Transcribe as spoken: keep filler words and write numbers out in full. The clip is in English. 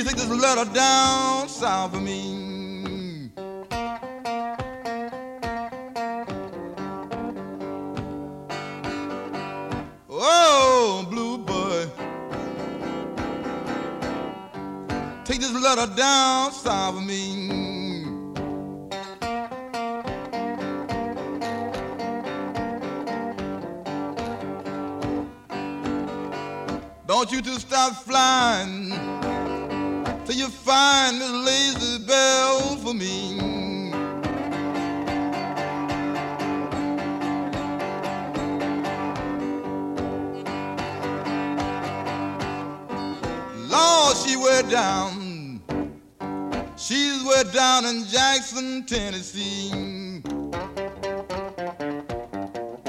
Please take this letter down south of me. Oh, blue boy, take this letter down south of me. Don't you two stop flying till you find this lazy bell for me. Lord, she way down, she's way down in Jackson, Tennessee.